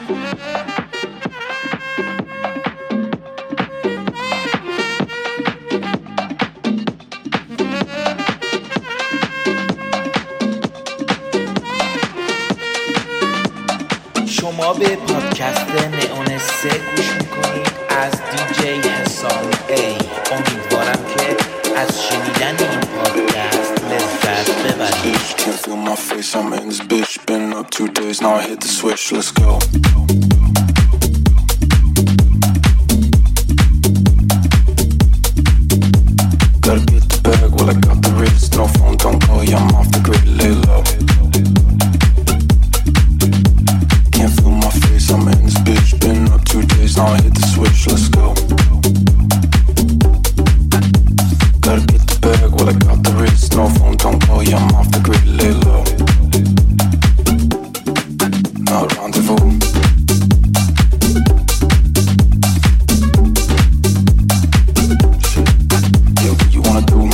شما به پادکست نئون 3 گوش میکنید از دیجی حسام ای. امیدوارم که از شنیدن این پادکست لذت ببرید. Can't feel my face, I'm in this bitch. Been up 2 days, now I hit the switch, let's go. Gotta get the bag, well I got the wrist. No phone, don't call, yeah, I'm off the grid, lay low. Can't feel my face, I'm in this bitch. Been up 2 days, now I hit the switch, let's go. Gotta get the bag, well I got the wrist. No phone, don't call, yeah, I'm off the grid, lay low. Now rendezvous. Yeah, what you wanna do?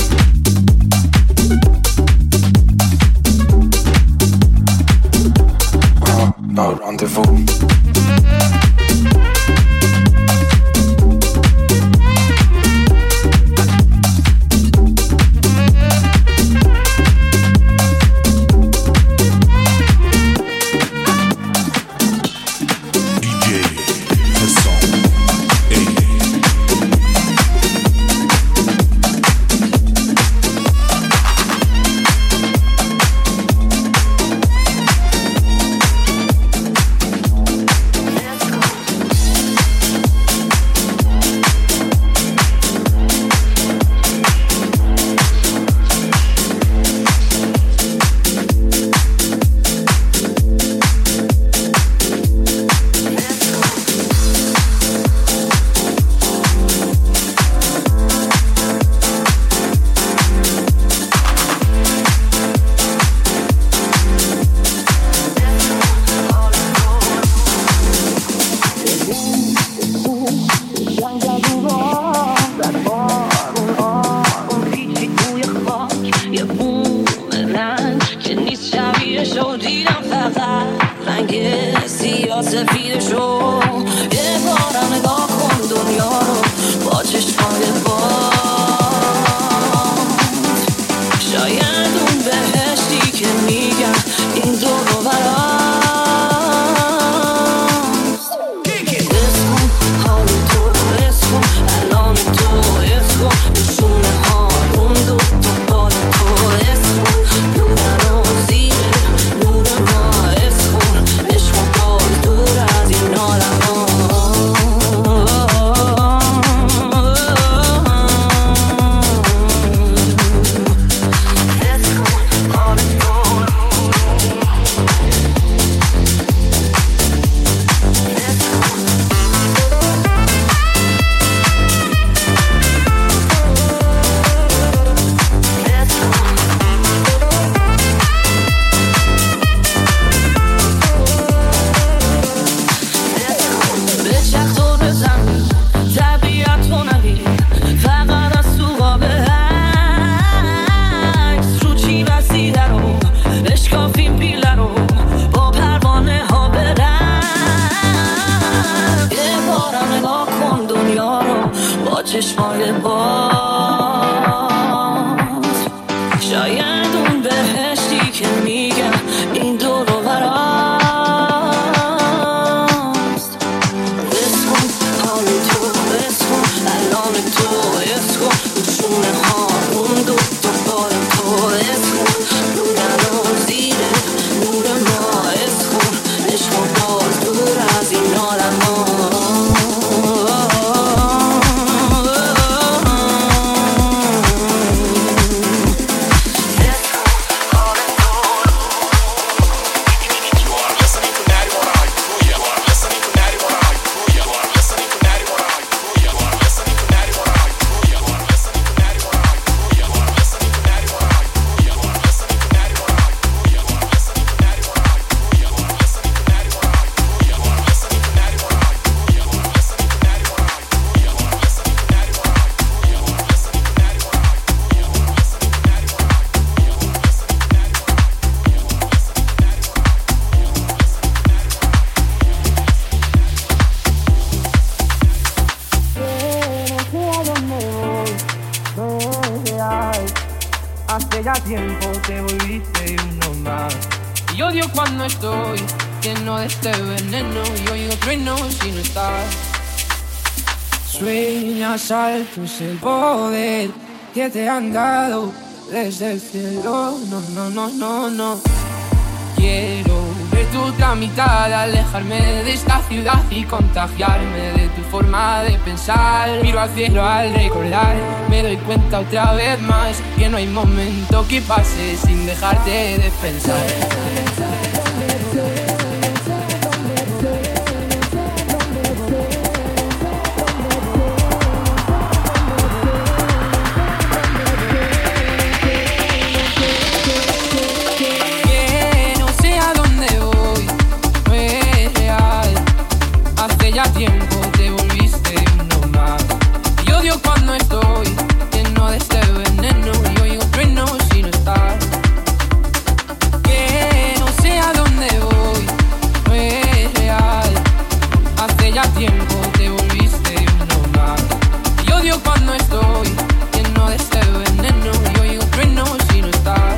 Now rendezvous. es real. Hace ya tiempo te volviste uno más. Y odio cuando estoy lleno de este veneno y oigo truenos si no estás. Sueñas alto es el poder que te han dado desde el cielo. No, no, no, no, no. Quiero ver tu otra mitad, alejarme de esta ciudad y contagiarme de tu forma de pensar. Miro al cielo al recordar, me doy cuenta otra vez más que no hay momento que pase sin dejarte de pensar. Ya tiempo te volviste uno más. Y odio cuando estoy lleno de este veneno y oigo truenos si no estás. Que no sé a dónde voy, no es real. Hace ya tiempo te volviste uno más. Y odio cuando estoy lleno de este veneno y oigo truenos si no estás.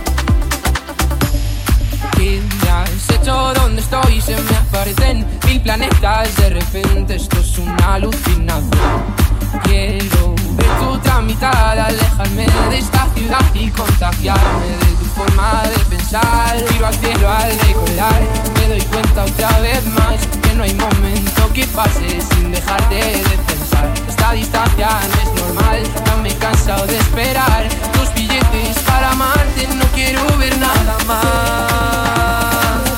¿Qué me has hecho? ¿Dónde estoy? Se me aparecen mil planetas, de repente esto es una alucinación. Quiero ver tu otra mitad, alejarme de esta ciudad y contagiarme de tu forma de pensar. Miro al cielo al recordar, me doy cuenta otra vez más que no hay momento que pase sin dejarte de pensar. Esta distancia no es normal, ya me he cansado de esperar tus billetes para amarte, no quiero ver nada más.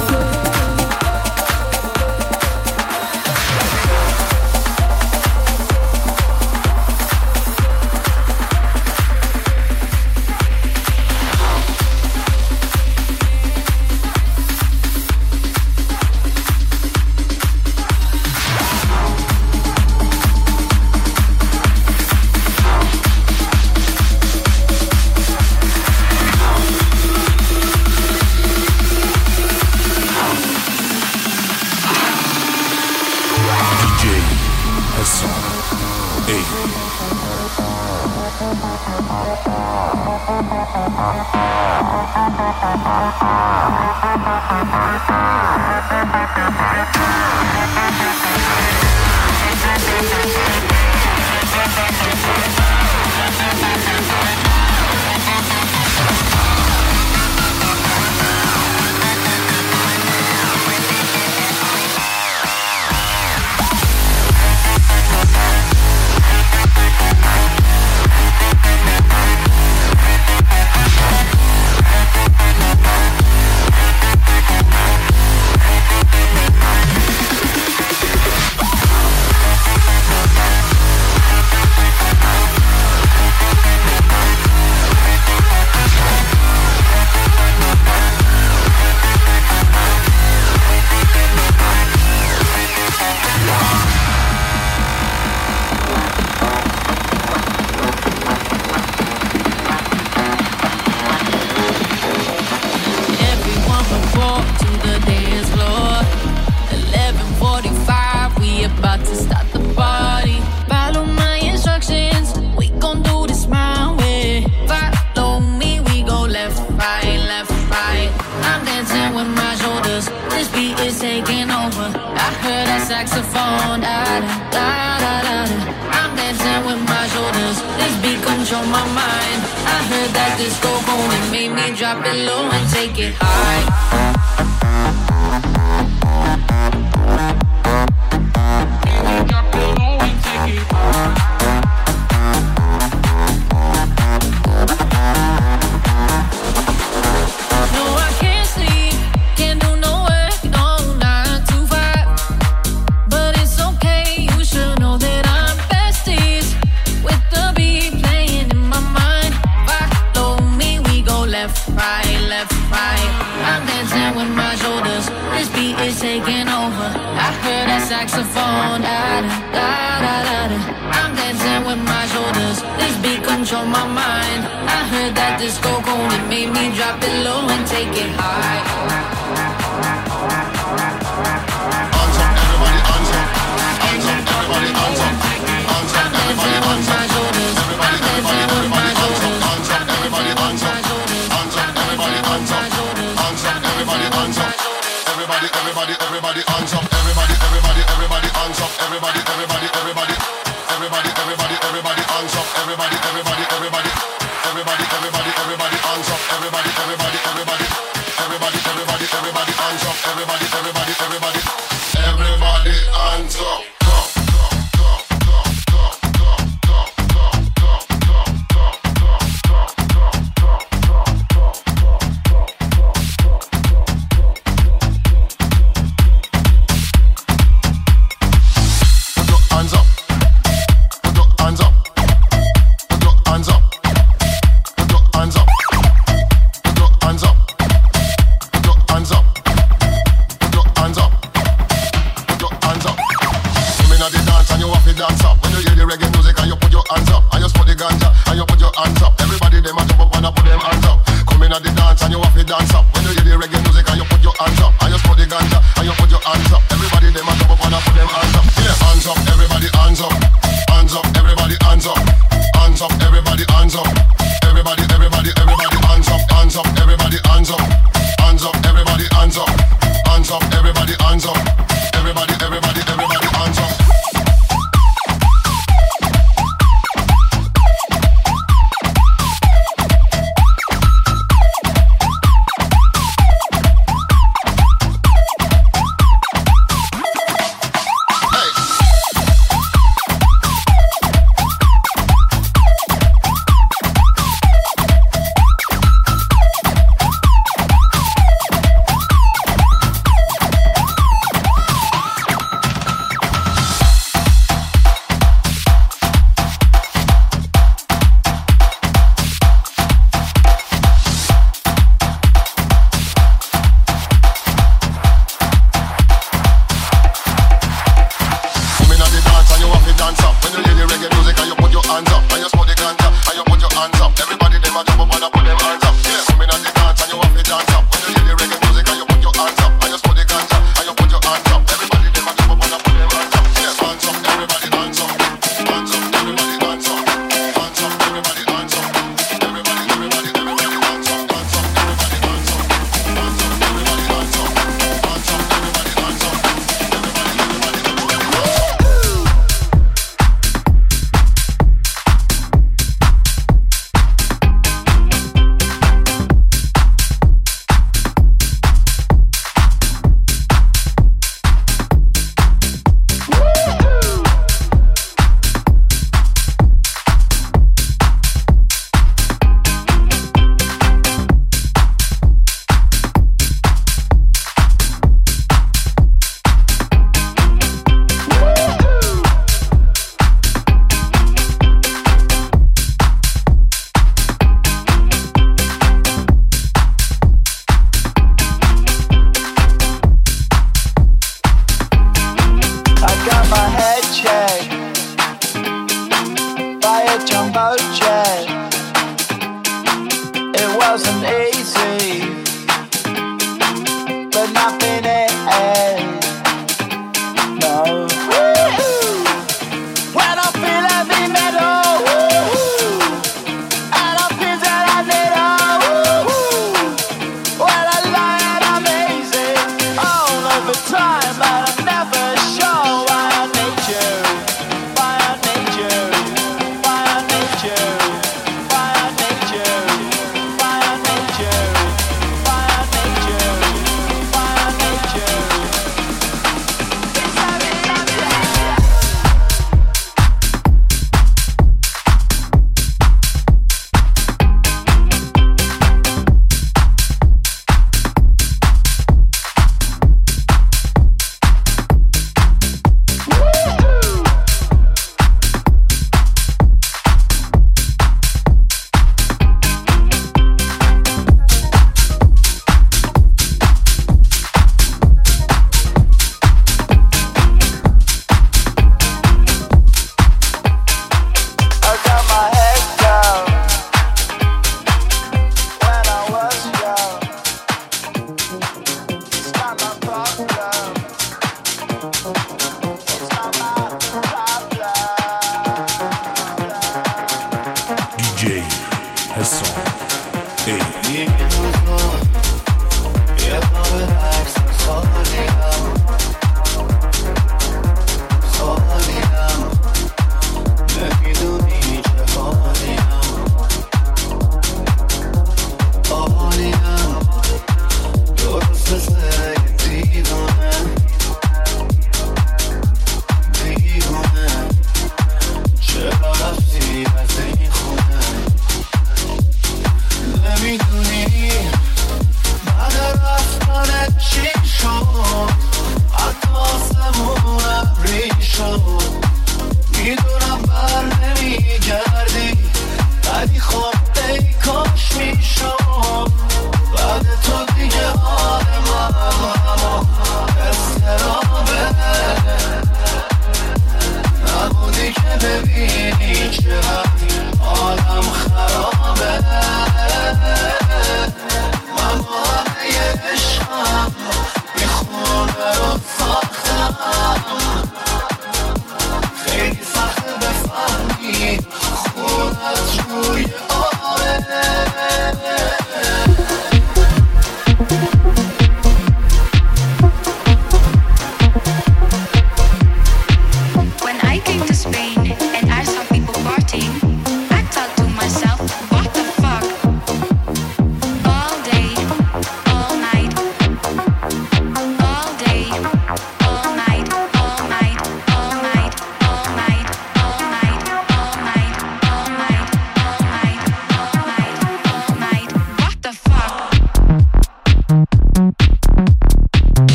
saxophone, da da da da da. I'm dancing with my shoulders. This beat control my mind. I heard that disco boom, it made me drop it low and take it high. Drop it low and take it high. Taking over. I heard that saxophone, da da da da da. I'm dancing with my shoulders. This beat control my mind. I heard that disco cone, it made me drop it low and take it high. On top, everybody on top. On top, everybody on top. On top, everybody on top. I'm dancing with my shoulders. I'm dancing with my shoulders.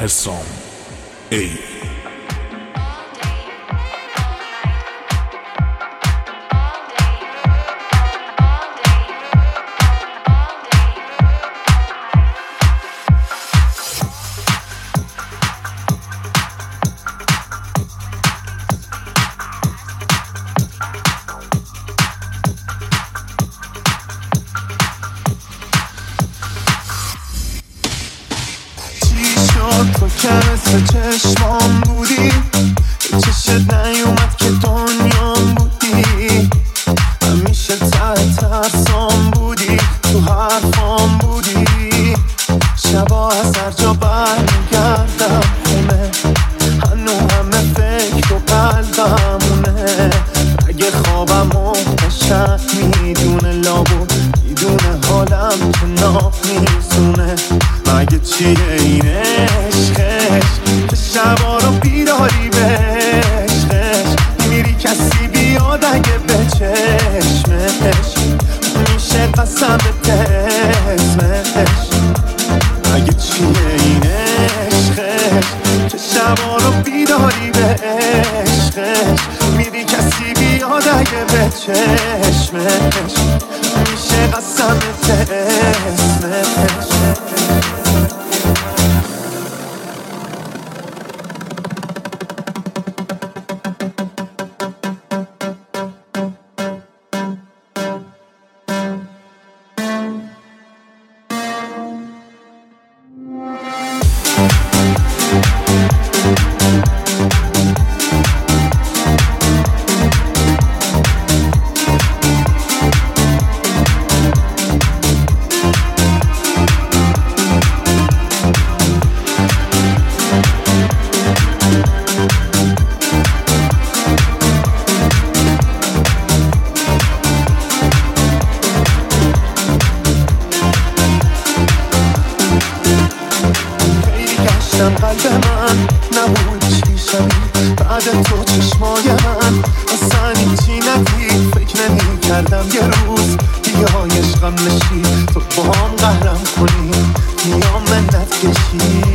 حسام ای. تو که مثل چشمام بودی، چشت نیومد که دنیام بودی، همیشه ته ترسام بودی، تو حرفام بودی، شبا از هر جا برمیگردم خونه، هنو همه فکر و قلبمونه، اگه خوابم قشنگ میدونه لابد میدونه حالم که ناب میزونه، مگه چیه این عشقش که شبا رو بیداری به عشقش، میری کسی بیاد اگه به چشمش میشه قسم به اسمش، مگه چیه این عشقش که شبا رو بیداری به عشقش، میری کسی بیاد اگه به چشمش میشه قسم به اسمش. قلب من نبود چی شدی بعد تو، چشمای من اصلا هیچی ندید، فکر نمی کردم یه روز بیای عشقم نشی، تو با هم قهرم کنی میام منت کشی،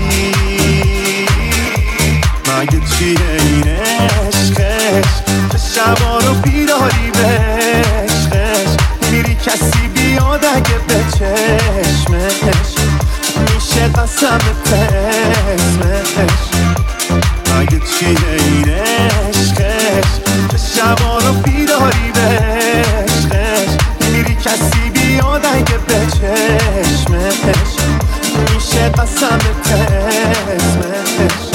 مگه چیه این عشقش که شبا رو بیداری به عشقش، میری کسی بیاد اگه به چشمش میشه قسم به اسمش، مگه چیه این عشقش که شبا رو بیداری به عشقش، میری کسی بیاد اگه به چشمش میشه قسم به اسمش.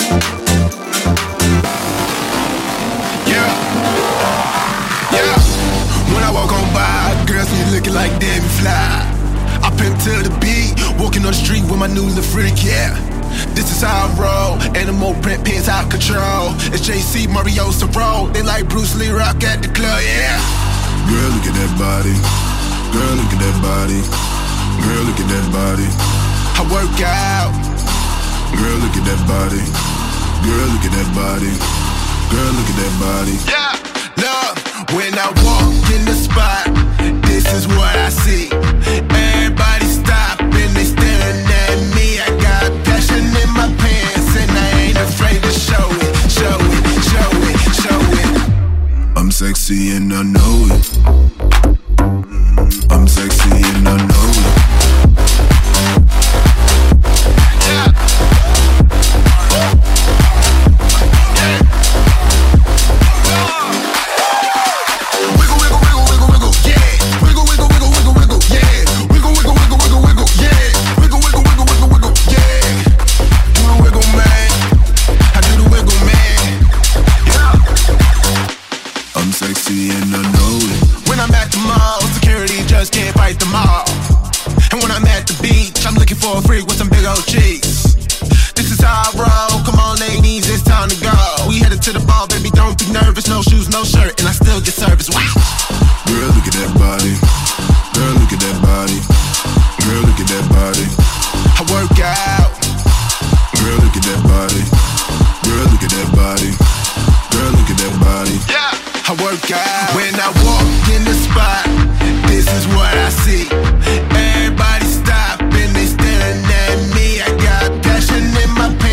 When I walk on by, girls be looking like Debbie Fly. I pimp to the beat, walking on the street with my new little freak, yeah. This is how I roll, animal print pins out control. It's JC, Mario Sorro, they like Bruce Lee rock at the club, yeah. Girl, look at that body. Girl, look at that body. Girl, look at that body. I work out. Girl, look at that body. Girl, look at that body. Girl, look at that body. Yeah, look, when I walk in the spot, this is what I see. Everybody stop and they staring at me. I got passion in my pants and I ain't afraid to show it, show it, show it, show it. I'm sexy and I know it. I'm sexy and I know it. Yeah. no shoes, no shirt, and I still get service. Wow. Girl, look at that body. Girl, look at that body. Girl, look at that body. I work out. Girl, look at that body. Girl, look at that body. Girl, look at that body. Yeah, I work out. When I walk in the spot, this is what I see. Everybody stop and they staring at me. I got passion in my pants.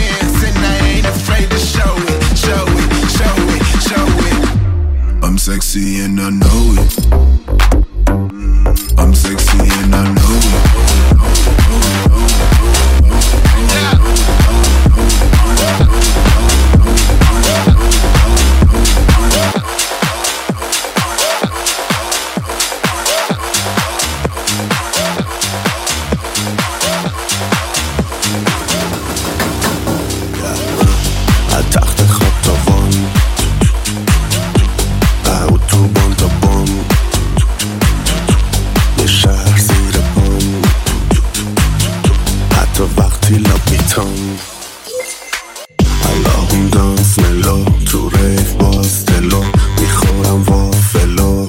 وقتی لب میتم اللهم دانس ملو تو ریف باز دلو میخورم وافلو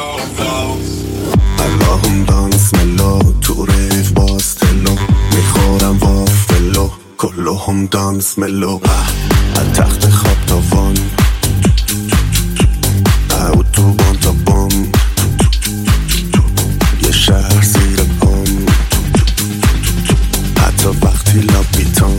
اللهم دانس ملو تو ریف باز دلو میخورم وافلو کلهم دانس ملو از تخت خواب تا وان اتوبان تا بام یه شهر زیر پام حتی وقتی لب میتم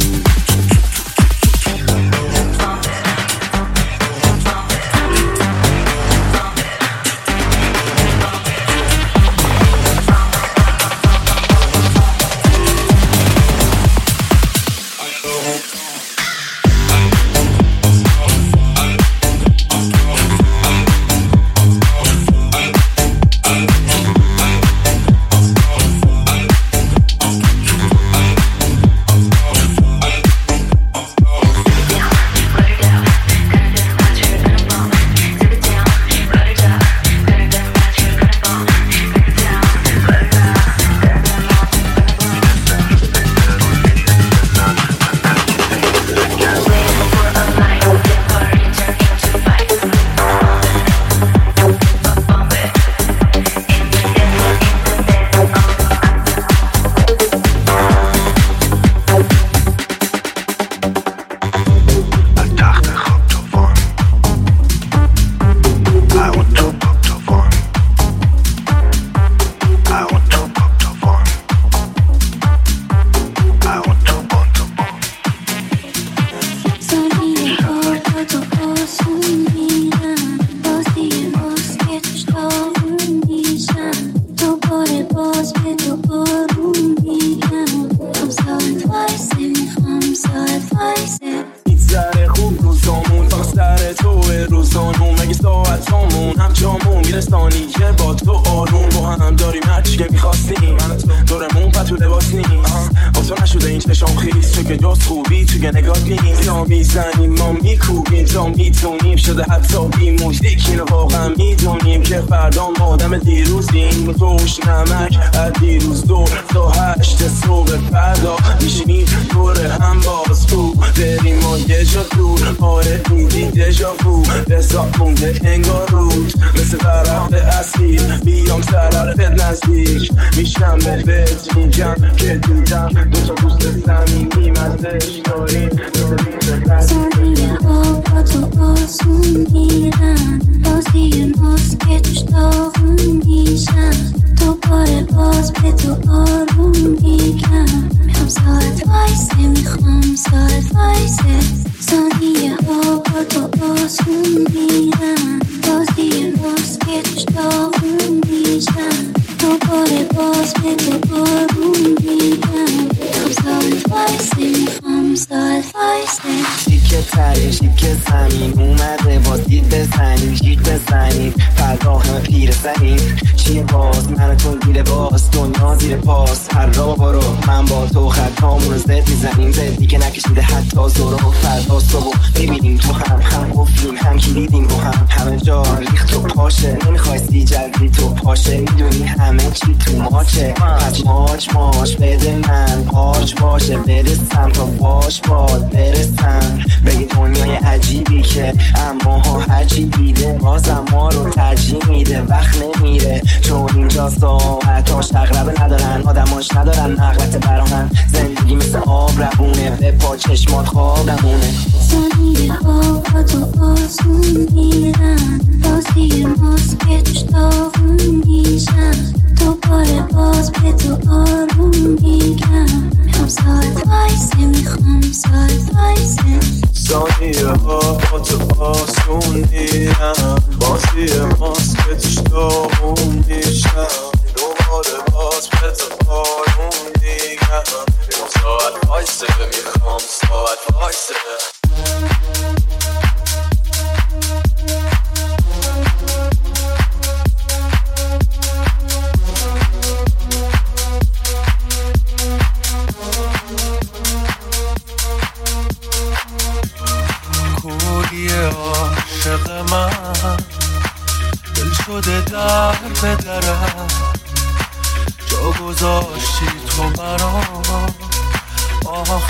شده در به درم جا گذاشتی تو مرا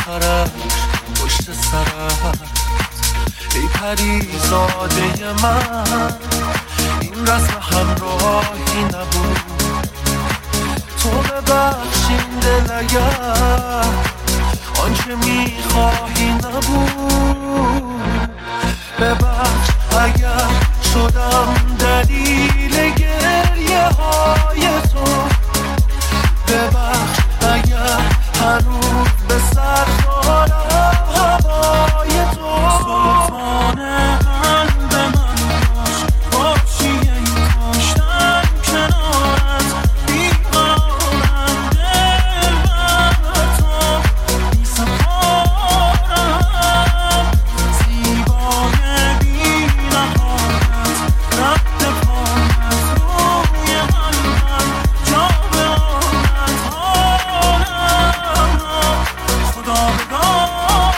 آخرش پشت سرت. ای پریزاده من این رسم همراهی نبود، تو ببخشین دل اگر آنچه میخواهی نبود. ببخش اگر شدم دلیل گریه های تو، ببخش اگر هنوز به سر دارم هوای تو. سلطان قلب من باش، باشی این کاشتن کنارت، بیقرارم دل بر تو بی سپارم. زیبای بی نهایت رد پایت روی قلبم جا به آنت حالم را خدا بدانم.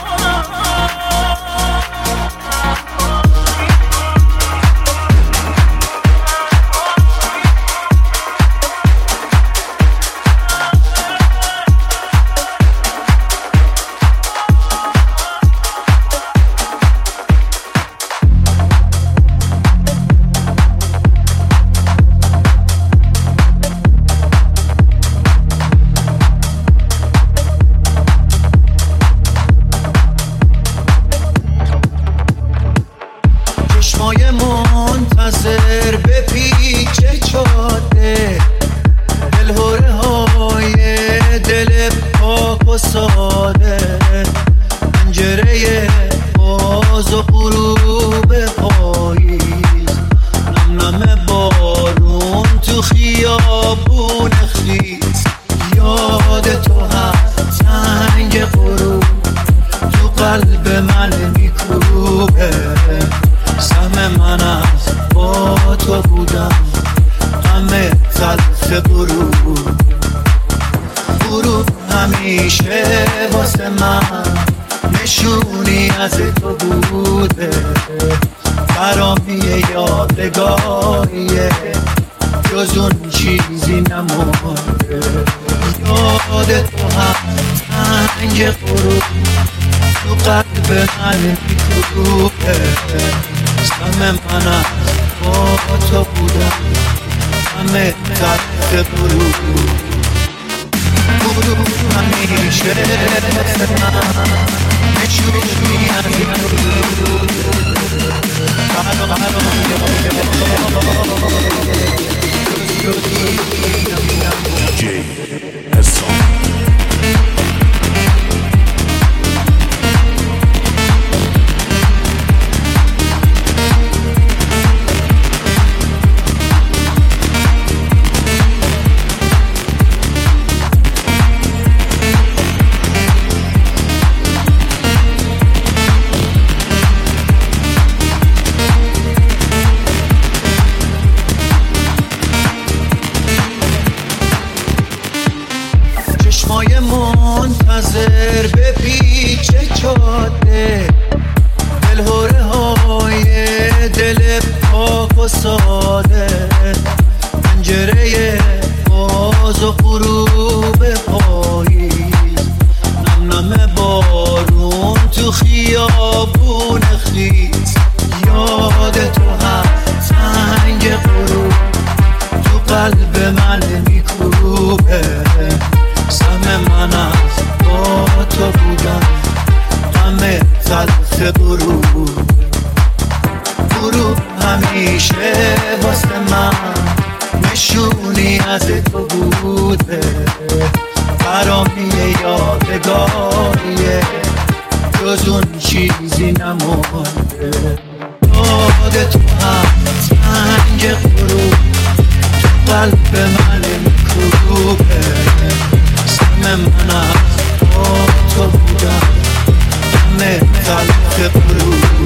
چشمای منتظر به پیچ جاده، دلهوره های دل پاک و ساده، پنجره باز و غروب پاییز، نم نم بارون تو خیابون خیز. یاد تو هست تنگ غروب تو قلب من میکوبه، سهم من از با تو بودم همه تلخ غروب. غروب همیشه واسه من نشونی از تو بوده، برامی یادگاریه جز اون چیزی نمونده. یاد تو هم تنگ غروب تو قلب من میکوبه، سهم من از با تو بودم همه تلخ غروب. غروب همیشه نشونی از DJ حسام. چشمای منتظر به پیچ جاده، دلهوره های دل پاک و ساده، پنجره باز و غروب پاییز، نم نم بارون تو خیابون خیز. یاد تو هست تنگ غروب تو قلب من میکوبه، سهم من از با تو بودم همه تلخ غروب. غروب همیشه واسه من نشونی از تو بوده، برامی یادگاریه جز اون چیزی نمونده. یاد تو هم تنگ غروب تو قلب من میکوبه، سهم من از با تو بودم همه تلخ غروب.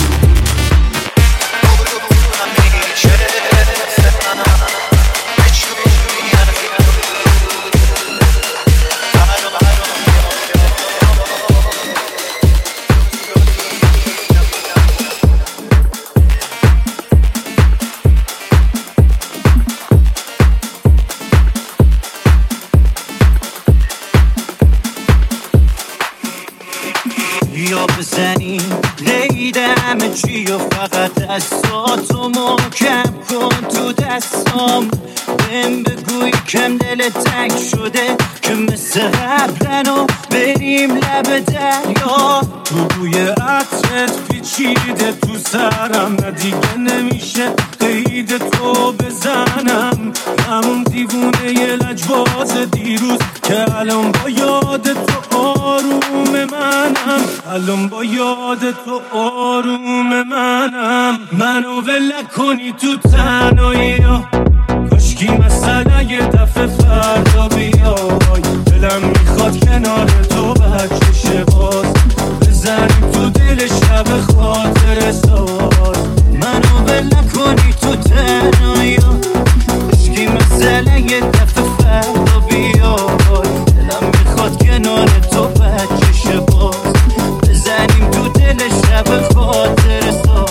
بیا بزنیم قید همه چی و فقط دستاتو محکم کن تو دستام. بهم بگوی کم دل تنگ شده که مثل قبلن و بریم لب دریا. بوی عطرت پیچیده تو سرم، نه دیگه نمیشه قید تو بزنم. همون دیوونه ی لجباز دیروز که الان با یاد تو آروم منم، الان با یاد تو آروم منم. منو ول کنی تو تنهایی ها، کاشکی مثلا یه دفعه فردا بیای. دلم میخواد کنار تو بچه شه باز، بزنیم تو دل شب خاطر ساز. منو ول کنی تو تنهایی ها، کاشکی مثلا یه دفعه فردا بیای. دلم میخواد کنار تو بچه شه باز، بزنیم تو دل شب خاطر ساز.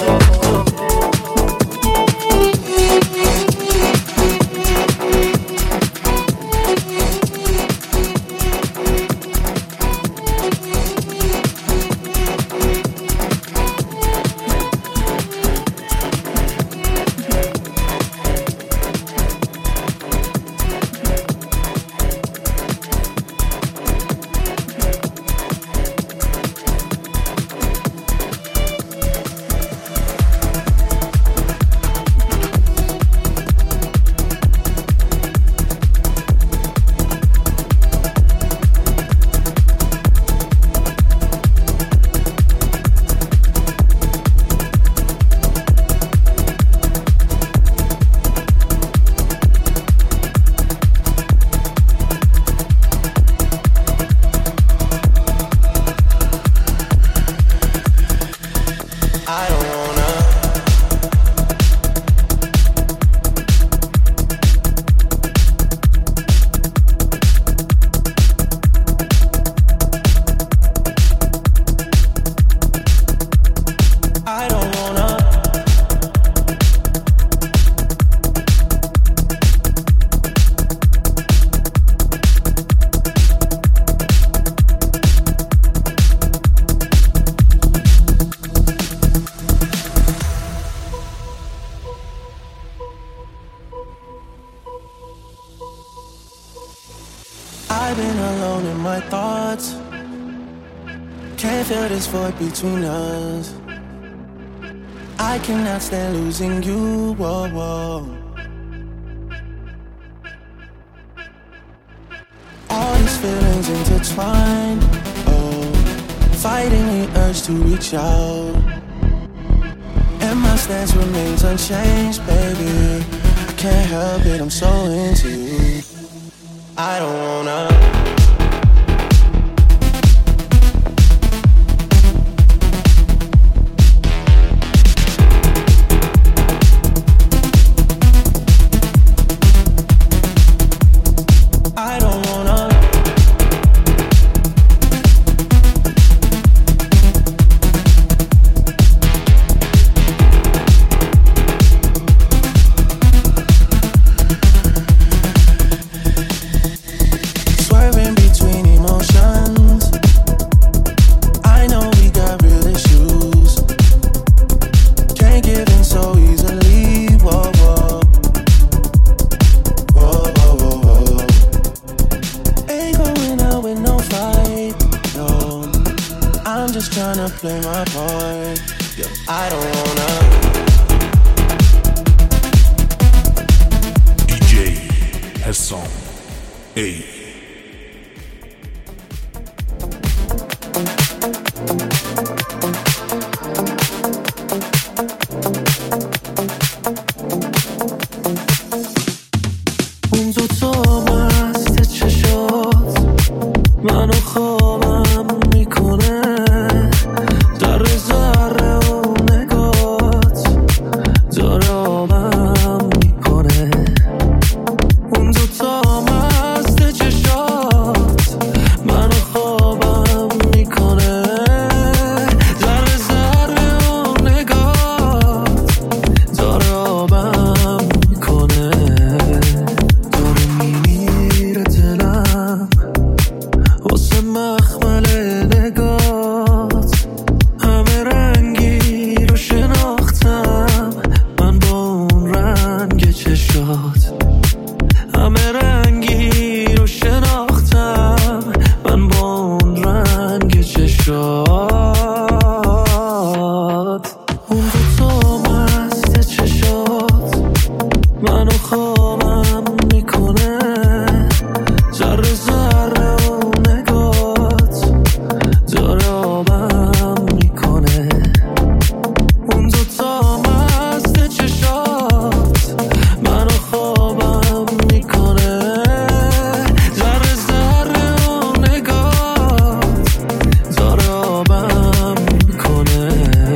I've been alone in my thoughts, can't feel this void between us. I cannot stand losing you, whoa, whoa. All these feelings intertwined, oh, fighting the urge to reach out. And my stance remains unchanged, baby. I can't help it, I'm so into you. I don't wanna. I don't wanna. Swerving between emotions, I know we got real issues. Can't give in so easily, whoa, whoa. Whoa, whoa, whoa, whoa. Ain't going out with no fight, no. I'm just tryna play my part, yo, I don't wanna. DJ Hassan A. اون دوتا مست چشات منو خوابم میکنه، در ذره اون نگات داره آبم میکنه. اون دوتا مست چشات شد اون دوتا مست چشات منو خوابم میکنه ذره ذره و نگات داره آبم میکنه اون دوتا مست چشات منو خوابم میکنه ذره ذره و نگات داره آبم میکنه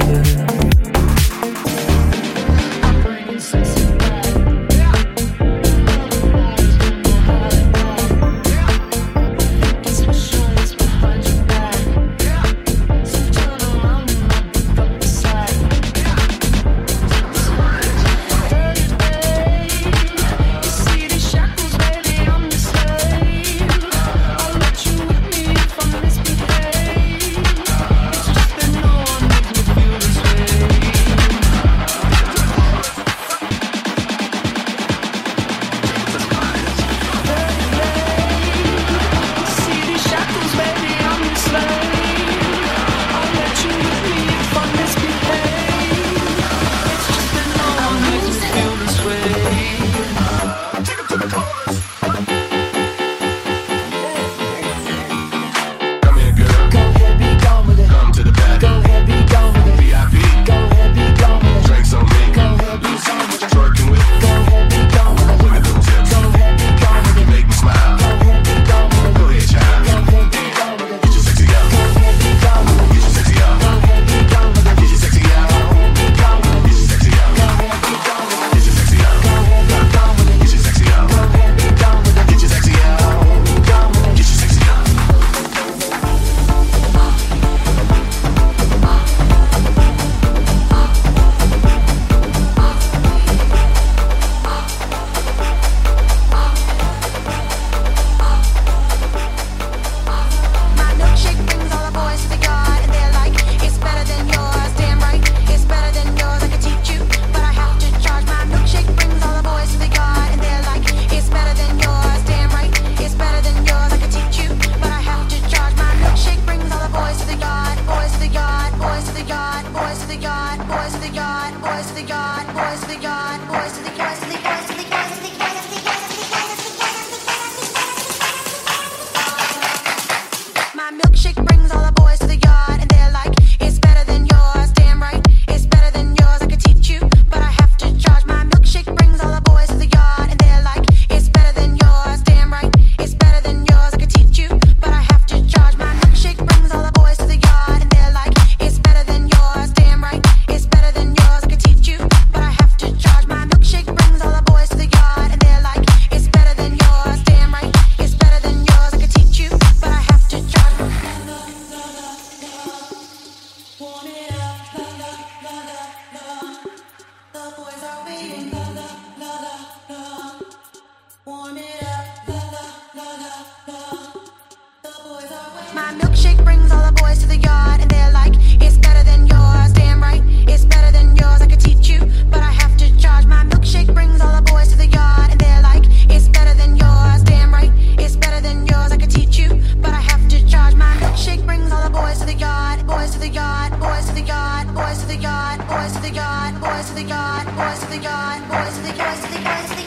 My milkshake brings all the boys to the yard, and they're like, it's better than yours. Damn right, it's better than yours. I could teach you, but I have to charge. My milkshake brings all the boys to the yard, and they're like, it's better than yours. Damn right, it's better than yours. I could teach you, but I have to charge. My milkshake brings all the boys to the yard, boys to the yard, boys to the yard, boys to the yard, boys to the yard, boys to the yard, boys to the yard, boys to the yard, boys to the yard, boys to the yard.